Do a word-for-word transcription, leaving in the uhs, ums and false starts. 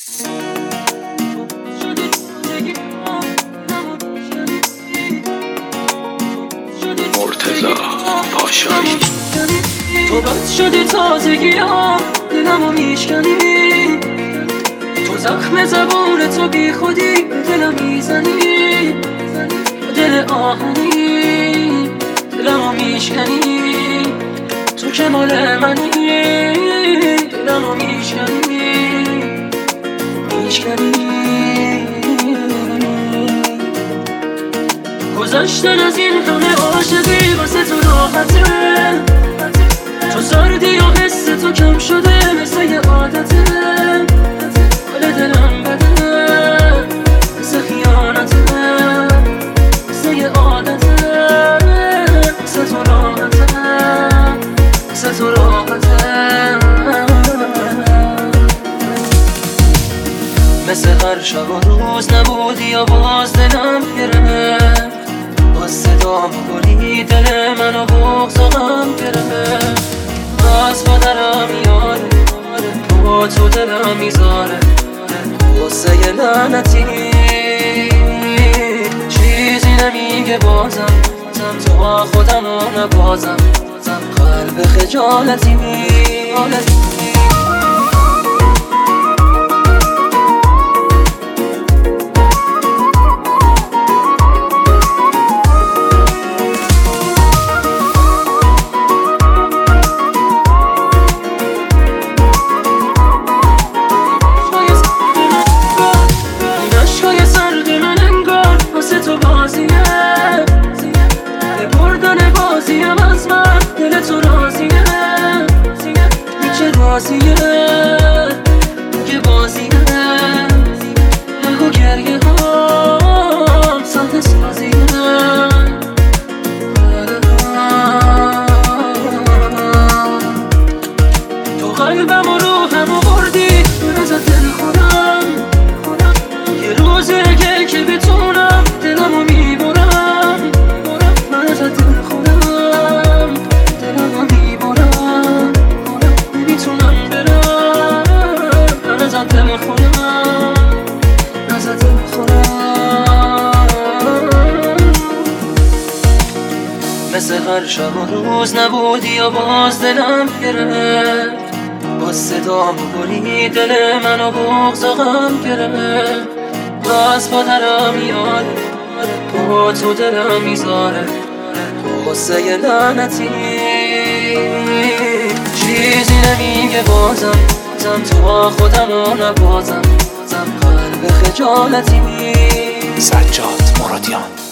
مرتضی پاشایی. تو بد شدی تازگیام دلمو میشکنی، تو زخم زبون تو بی خودی به دلم میزنی، دل آهنی دلمو میشکنی، تو که مال منی دلمو میشکنی میشکنی. گذشتن از این همه عاشقی واسه تو راحته، تو سردی و حس تو کم شده مثل یه عادته، حال دلم بده مثل خیانته، مثل یه عادته، مثل تو راحته مثل تو راحته. مثل هر شب و روز نبودی یا باز دلم گرفت، باز صدام کنی دل منو بغض و غم گرفت، باز با درم یاره با تو دلم میذاره غصه ی لعنتی، چیزی نمیگه بازم تو با خودم و نبازم قلب خجالتی. بازیه که بازیه نگو گریه هم ساده سازیه، تو قلبم و روحم و بردی من ازت دل خودم، یه روزه که که بتونم دلمو میبرم، من ازت دل خودم دلمو میبرم، نمیتونم دل خودم ازت دل خودم. مثل هر شب و روز نبودی یا باز دلم گرفت، باز صدام کنی دل منو بغض و غم گرفت، باز با درم یاره با تو دلم میذاره غصه ی لعنتی، چیزی نمیگه بازم تو با خودم و نبازم قلب خجالتی. سجاد مرادیان.